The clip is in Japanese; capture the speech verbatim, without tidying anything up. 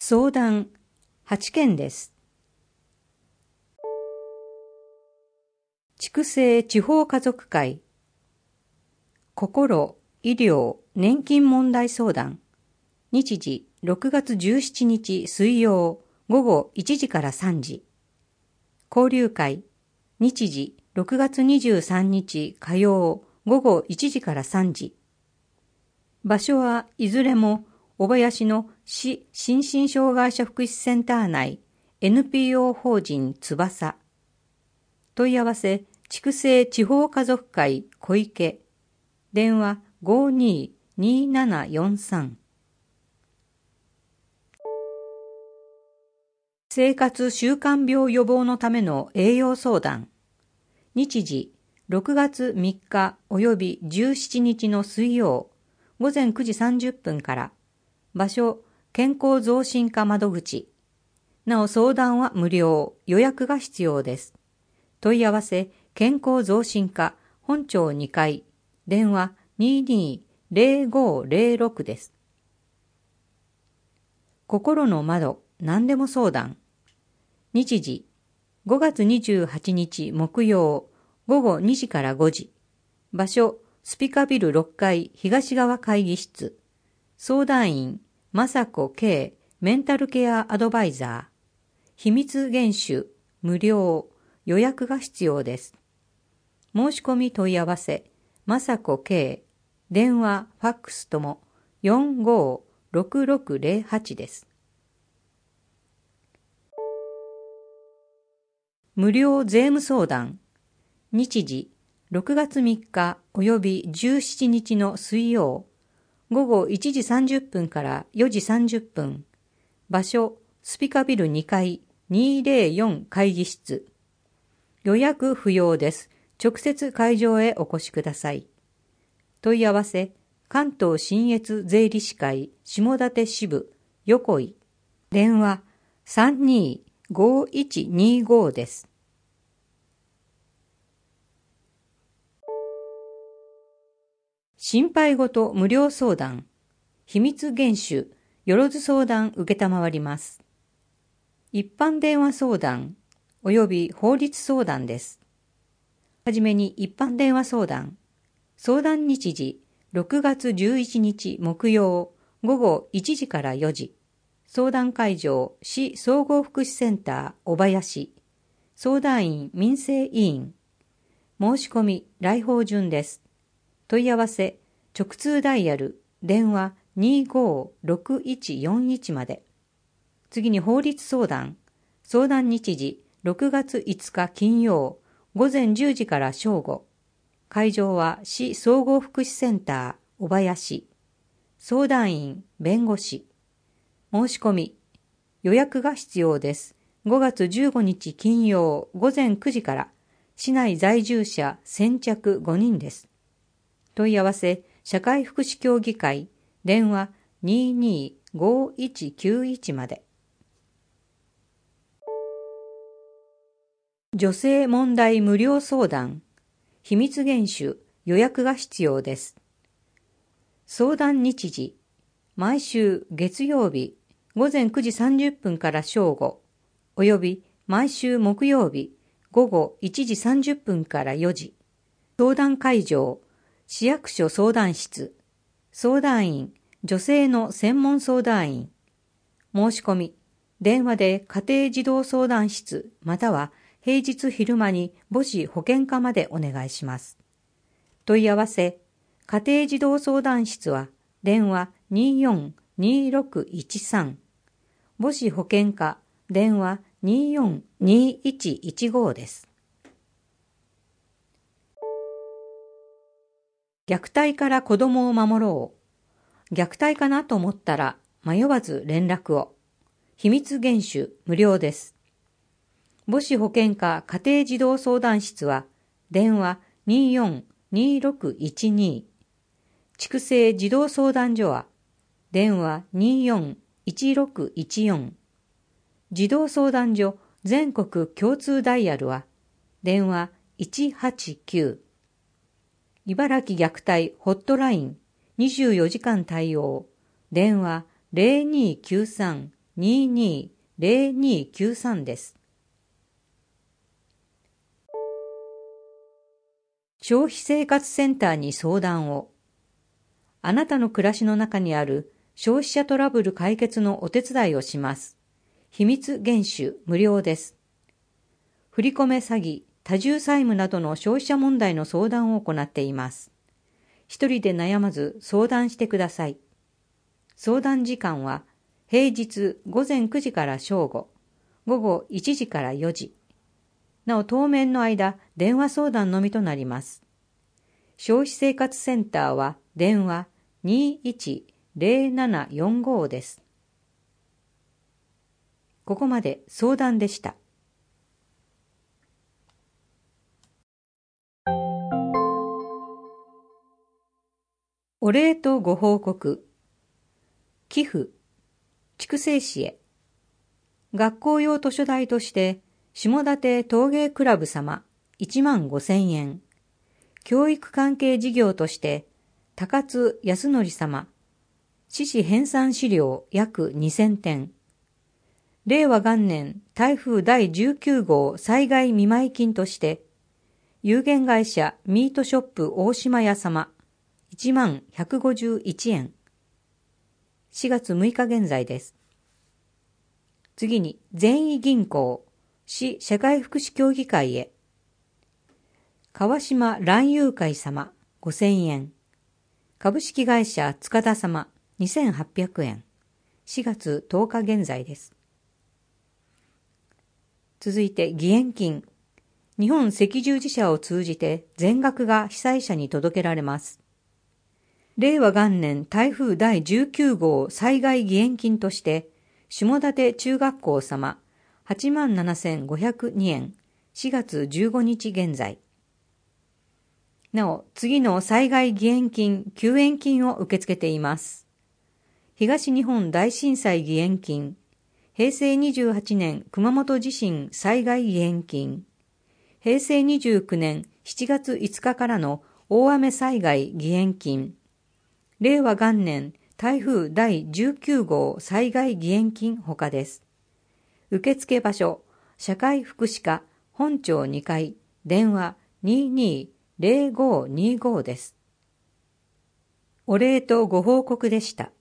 相談はちけんです。筑西地方家族会心、医療、年金問題相談。日時ろくがつじゅうしちにち水曜午後いちじからさんじ。交流会日時ろくがつにじゅうさんにち火曜午後いちじからさんじ。場所はいずれも小林の市心身障害者福祉センター内 エヌピーオー 法人翼。問い合わせ筑西地方家族会小池。電話 ごーにーにーななよんさん。生活習慣病予防のための栄養相談。日時ろくがつみっか及びじゅうしちにちの水曜午前くじさんじゅっぷんから。場所健康増進課窓口。なお相談は無料、予約が必要です。問い合わせ健康増進課本町にかい。電話 にーにーぜろごーぜろろく です。心の窓何でも相談。日時ごがつにじゅうはちにち木曜午後にじからごじ。場所スピカビルろっかい東側会議室。相談員雅子圭メンタルケアアドバイザー。秘密厳守無料、予約が必要です。申し込み問い合わせ雅子圭。電話ファックスともよんごーろくろくぜろはちです。無料税務相談。日時ろくがつみっか及びじゅうしちにちの水曜午後いちじさんじゅっぷんからよじさんじゅっぷん。場所スピカビルにかいにーぜろよん会議室。予約不要です。直接会場へお越しください。問い合わせ関東信越税理士会下館支部横井。電話 さんにーごーいちにーごー です。心配ごと無料相談。秘密厳守よろず相談受けたまわります。一般電話相談及び法律相談です。はじめに一般電話相談。相談日時ろくがつじゅういちにち木曜午後いちじからよじ。相談会場市総合福祉センター小林。相談員民生委員。申し込み来訪順です。問い合わせ直通ダイヤル電話にーごーろくいちよんいちまで。次に法律相談。相談日時ろくがついつか金曜午前じゅうじから正午。会場は市総合福祉センター小林。相談員弁護士。申し込み予約が必要です。ごがつじゅうごにち金曜午前くじから市内在住者先着ごにんです。問い合わせ社会福祉協議会電話にーにーごーいちきゅういちまで。女性問題無料相談。秘密厳守予約が必要です。相談日時毎週月曜日午前くじさんじゅっぷんから正午および毎週木曜日午後いちじさんじゅっぷんからよじ。相談会場市役所相談室。相談員女性の専門相談員。申し込み電話で家庭児童相談室または平日昼間に母子保健課までお願いします。問い合わせ家庭児童相談室は電話にーよんにーろくいちさん。母子保健課電話にーよんにーいちいちごです。虐待から子供を守ろう。虐待かなと思ったら迷わず連絡を。秘密厳守無料です。母子保健課家庭児童相談室は電話にーよんにーろくいちに。筑西児童相談所は電話にーよんいちろくいちよん。児童相談所全国共通ダイヤルは電話いちはちきゅう。茨城虐待ホットラインにじゅうよじかん対応電話ぜろにーきゅうさんにーにーぜろにーきゅうさんです。消費生活センターに相談を。あなたの暮らしの中にある消費者トラブル解決のお手伝いをします。秘密厳守無料です。振り込め詐欺、多重債務などの消費者問題の相談を行っています。一人で悩まず相談してください。相談時間は平日午前くじから正午、午後いちじからよじ。なお当面の間、電話相談のみとなります。消費生活センターは電話にーいちぜろななよんごです。ここまで相談でした。お礼とご報告。寄付、筑西市へ。学校用図書代として、下館陶芸クラブ様いちまんごせんえん。教育関係事業として、高津康則様、市史編纂資料約にせんてん。令和元年台風だいじゅうきゅうごう災害見舞金として、有限会社ミートショップ大島屋様、いちまんひゃくごじゅういちえん。しがつむいか現在です。次に、善意銀行、市社会福祉協議会へ。川島蘭友会様、ごせんえん。株式会社塚田様、にせんはっぴゃくえん。しがつとおか現在です。続いて、義援金。日本赤十字社を通じて全額が被災者に届けられます。令和元年台風だいじゅうきゅうごう災害義援金として、下館中学校様はちまんななせんごひゃくにえん、しがつじゅうごにち現在。なお、次の災害義援金、救援金を受け付けています。東日本大震災義援金、平成にじゅうはちねん熊本地震災害義援金、平成にじゅうきゅうねんしちがついつかからの大雨災害義援金、令和元年台風だいじゅうきゅうごう災害義援金ほかです。受付場所、社会福祉課本庁にかい、電話にーにーぜろごーにーごです。お礼とご報告でした。